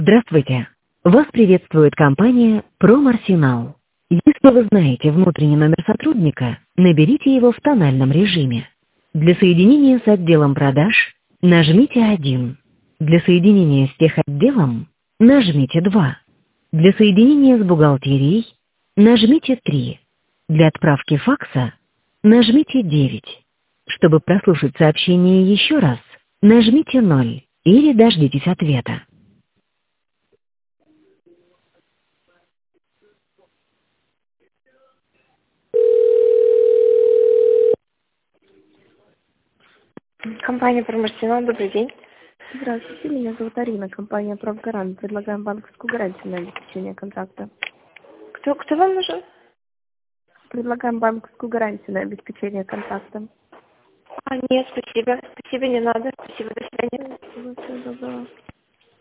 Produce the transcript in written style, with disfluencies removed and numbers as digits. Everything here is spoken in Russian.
Здравствуйте! Вас приветствует компания ProMarsinal. Если вы знаете внутренний номер сотрудника, наберите его в тональном режиме. Для соединения с отделом продаж нажмите 1. Для соединения с техотделом нажмите 2. Для соединения с бухгалтерией нажмите 3. Для отправки факса нажмите 9. Чтобы прослушать сообщение еще раз, нажмите 0 или дождитесь ответа. Компания «Промарсинал», добрый день. Здравствуйте, меня зовут Арина, компания «Правгарант». Предлагаем банковскую гарантию на обеспечение контракта. Кто вам нужен? Предлагаем банковскую гарантию на обеспечение контракта. Нет, спасибо. Спасибо, не надо. Спасибо, до свидания. Всего доброго.